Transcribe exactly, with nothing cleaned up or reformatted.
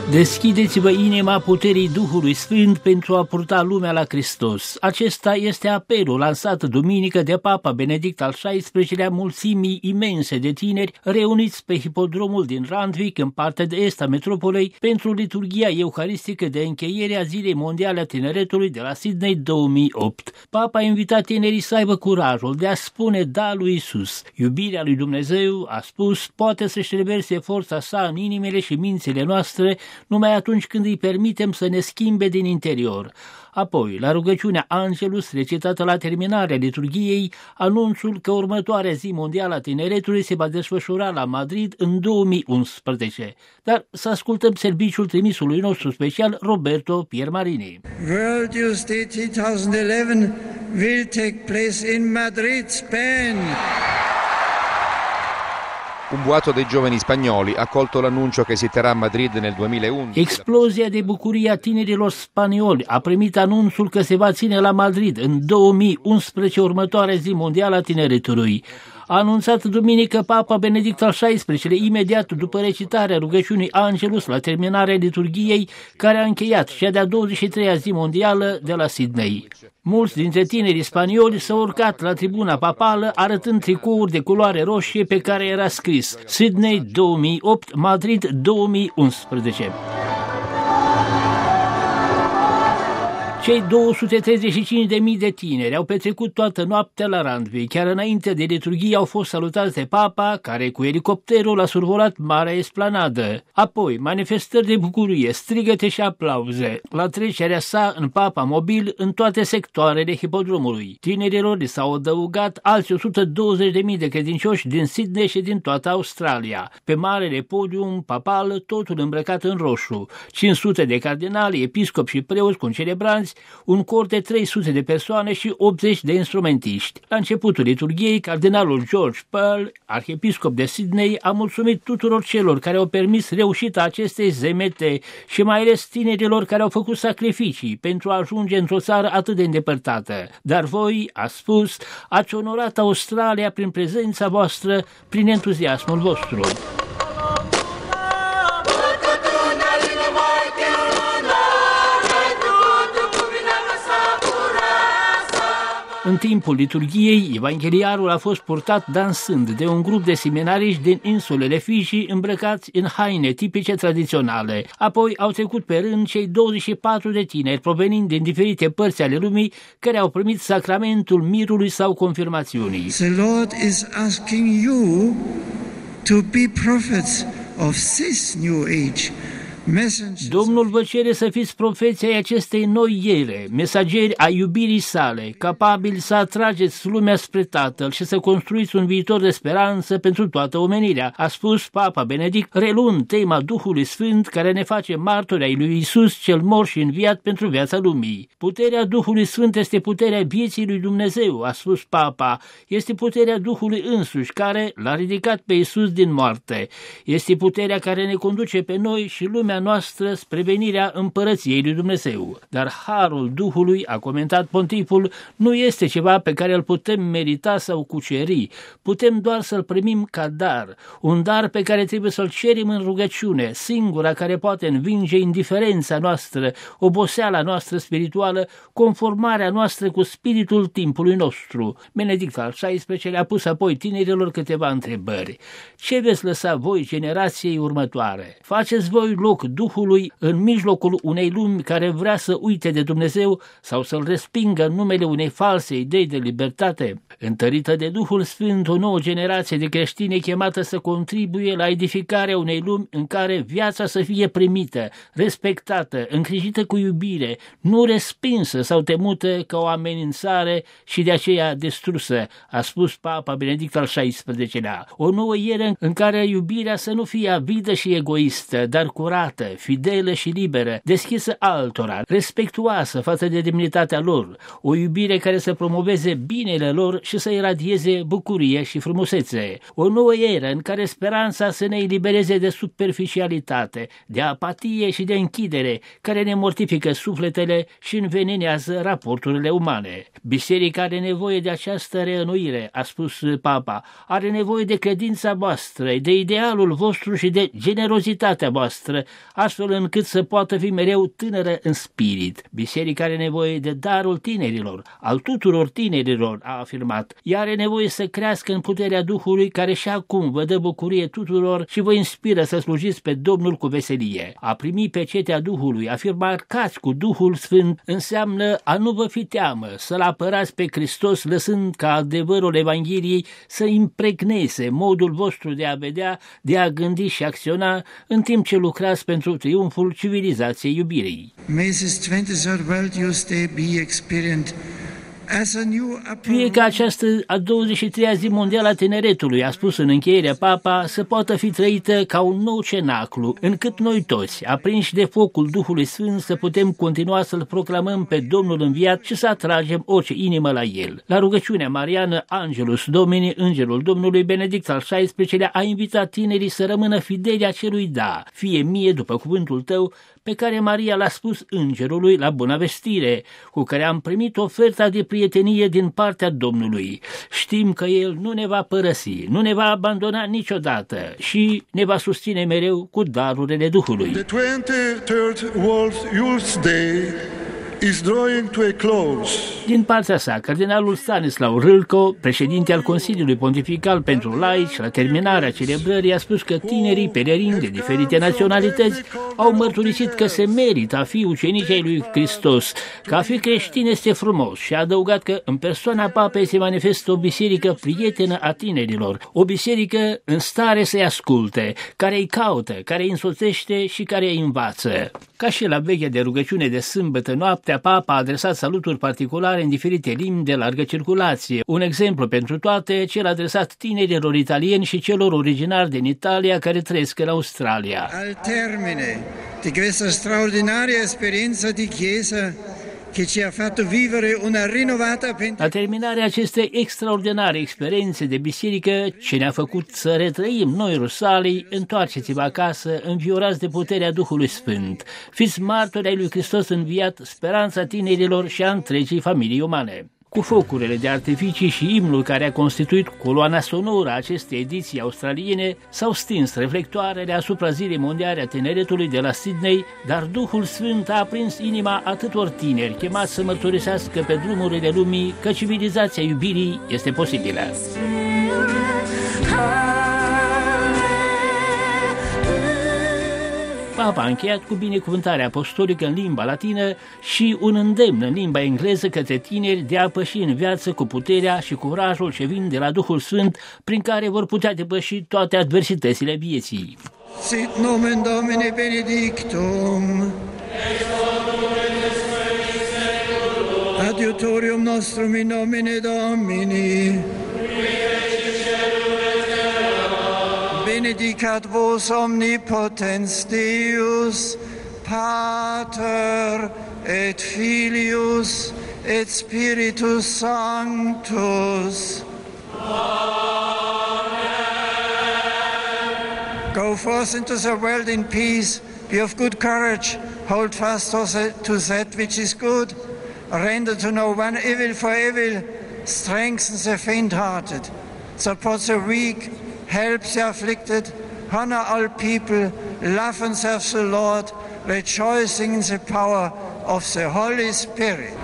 Deschideți-vă inima puterii Duhului Sfânt pentru a purta lumea la Hristos. Acesta este apelul lansat duminică de Papa Benedict al șaisprezecelea mulțimii imense de tineri reuniți pe hipodromul din Randwick, în partea de est a metropolei, pentru liturghia euharistică de încheiere a Zilei Mondiale a Tineretului de la Sydney două mii opt. Papa a invitat tinerii să aibă curajul de a spune da lui Isus. Iubirea lui Dumnezeu, a spus, poate să-și reverse forța sa în inimile și mințile noastre numai atunci când îi permitem să ne schimbe din interior. Apoi, la rugăciunea Angelus, recitată la terminarea liturghiei, anunțul că următoarea zi mondială a tineretului se va desfășura la Madrid în două mii unsprezece. Dar să ascultăm serviciul trimisului nostru special, Roberto Piermarini. World Youth Day două mii unsprezece will take place in Madrid, Spain. Un boato dei giovani spagnoli ha colto l'annuncio che si terrà a Madrid nel duemilaundici. Explozia de bucurie a tinerilor spanioli a primit anunțul că se va ține la Madrid în două mii unsprezece următoarea zi mondială a tineretului. A anunțat duminică Papa Benedict al șaisprezecelea imediat după recitarea rugăciunii Angelus la terminarea liturghiei, care a încheiat cea de-a douăzeci și treia zi mondială de la Sydney. Mulți dintre tinerii spanioli s-au urcat la tribuna papală arătând tricouri de culoare roșie pe care era scris Sydney două mii opt, Madrid două mii unsprezece. Cei două sute treizeci și cinci de mii de tineri au petrecut toată noaptea la Randwick. Chiar înainte de liturghie au fost salutați de Papa, care cu elicopterul a survolat Marea Esplanadă. Apoi, manifestări de bucurie, strigăte și aplauze la trecerea sa în Papa mobil în toate sectoarele hipodromului. Tinerilor li s-au adăugat alți o sută douăzeci de mii de credincioși din Sydney și din toată Australia. Pe marele podium papal, totul îmbrăcat în roșu. cinci sute de cardinali, episcopi și preoți concelebranți, un cor de trei sute de persoane și optzeci de instrumentiști. La începutul liturghiei, cardinalul George Pearl, arhiepiscop de Sydney, a mulțumit tuturor celor care au permis reușita acestei zemete și mai ales tinerilor care au făcut sacrificii pentru a ajunge într-o țară atât de îndepărtată. Dar voi, a spus, ați onorat Australia prin prezența voastră, prin entuziasmul vostru. În timpul liturghiei, evangheliarul a fost purtat dansând de un grup de seminariști din insulele Fiji îmbrăcați în haine tipice tradiționale. Apoi au trecut pe rând cei douăzeci și patru de tineri provenind din diferite părți ale lumii care au primit sacramentul mirului sau confirmațiunii. The Lord is asking you to be prophets of this new age. Domnul vă cere să fiți profeții ai acestei noi ere, mesageri ai iubirii sale, capabili să atrageți lumea spre Tatăl și să construiți un viitor de speranță pentru toată omenirea, a spus Papa Benedict, reluând tema Duhului Sfânt care ne face martori ai lui Isus cel mor și înviat pentru viața lumii. Puterea Duhului Sfânt este puterea vieții lui Dumnezeu, a spus Papa, este puterea Duhului însuși care l-a ridicat pe Isus din moarte. Este puterea care ne conduce pe noi și lumea noastră spre venirea împărăției lui Dumnezeu. Dar harul Duhului, a comentat pontiful, nu este ceva pe care îl putem merita sau cuceri. Putem doar să-l primim ca dar, un dar pe care trebuie să-l cerem în rugăciune, singura care poate învinge indiferența noastră, oboseala noastră spirituală, conformarea noastră cu spiritul timpului nostru. Benedict al șaisprezecelea a pus apoi tinerilor câteva întrebări. Ce veți lăsa voi generației următoare? Faceți voi loc Duhului în mijlocul unei lumi care vrea să uite de Dumnezeu sau să-L respingă în numele unei false idei de libertate? Întărită de Duhul Sfânt, o nouă generație de creștini e chemată să contribuie la edificarea unei lumi în care viața să fie primită, respectată, îngrijită cu iubire, nu respinsă sau temută ca o amenințare și de aceea distrusă, a spus Papa Benedict al șaisprezecelea. O nouă eră în care iubirea să nu fie avidă și egoistă, dar curată, fidelă și liberă, deschisă altora, respectuoasă față de demnitatea lor, o iubire care să promoveze binele lor și să iradieze bucurie și frumusețe. O nouă eră în care speranța să ne elibereze de superficialitate, de apatie și de închidere, care ne mortifică sufletele și învenenează raporturile umane. Biserica are nevoie de această reînnoire, a spus Papa, are nevoie de credința voastră, de idealul vostru și de generozitatea voastră, astfel încât să poată fi mereu tânără în spirit. Biserica are nevoie de darul tinerilor, al tuturor tinerilor, a afirmat. Ea are nevoie să crească în puterea Duhului, care și acum vă dă bucurie tuturor și vă inspiră să slujiți pe Domnul cu veselie. A primi pecetea Duhului, a fi marcați cu Duhul Sfânt, înseamnă a nu vă fi teamă, să-L apărați pe Hristos, lăsând ca adevărul Evangheliei să impregneze modul vostru de a vedea, de a gândi și acționa, în timp ce lucrați pentru triumful civilizației iubirii. Fie ca această a douăzeci și treia zi mondială a tineretului, a spus în încheiere Papa, să poată fi trăită ca un nou cenaclu, încât noi toți, aprinși de focul Duhului Sfânt, să putem continua să-L proclamăm pe Domnul înviat și să atragem orice inimă la El. La rugăciunea mariană, Angelus Domini, Îngerul Domnului, Benedict al șaisprezecelea, a invitat tinerii să rămână fideli acelui da, fie mie după cuvântul tău, pe care Maria l-a spus îngerului la bună vestire, cu care am primit oferta de prietenie din partea Domnului. Știm că El nu ne va părăsi, nu ne va abandona niciodată și ne va susține mereu cu darurile Duhului. The twenty-third World Youth Day is drawing to a close. Din partea sa, cardinalul Stanislav Râlco, președinte al Consiliului Pontifical pentru Laici, la terminarea celebrării, a spus că tinerii pelerini de diferite naționalități au mărturisit că se merită a fi ucenici ai lui Hristos, că a fi creștin este frumos și a adăugat că în persoana papei se manifestă o biserică prietenă a tinerilor, o biserică în stare să-i asculte, care îi caută, care îi însoțește și care îi învață. Ca și la vechea de rugăciune de sâmbătă noaptea, Papa a adresat saluturi particulare în diferite limbi de largă circulație. Un exemplu pentru toate, cel adresat tinerilor italieni și celor originari din Italia care trăiesc în Australia. Al termine di questa straordinaria esperienza di Chiesa che ci ha fatto vivere una rinnovata La terminarea acestei extraordinare experiențe de biserică ce ne-a făcut să retrăim noi rusalii, întoarceți-vă acasă, înviorați de puterea Duhului Sfânt. Fiți martori ai lui Hristos înviat, speranța tinerilor și a întregii familii umane. Cu focurile de artificii și imnul care a constituit coloana sonoră a acestei ediții australiene, s-au stins reflectoarele asupra Zilei Mondiale a Tineretului de la Sydney, dar Duhul Sfânt a aprins inima atâtor tineri chemați să mărturisească pe drumurile lumii că civilizația iubirii este posibilă. Papa a încheiat cu binecuvântarea apostolică în limba latină și un îndemn în limba engleză către tineri de a păși în viață cu puterea și curajul ce vin de la Duhul Sfânt, prin care vor putea depăși toate adversitățile vieții. Sit nomen Domini benedictum. Adiutorium nostrum in nomine Domini. Benedicat vos omnipotens Deus, Pater et Filius et Spiritus Sanctus. Amen. Go forth into the world in peace, be of good courage, hold fast to that which is good, render to no one evil for evil, strengthen the faint-hearted, support the weak, help the afflicted, honor all people, love and serve the Lord, rejoicing in the power of the Holy Spirit.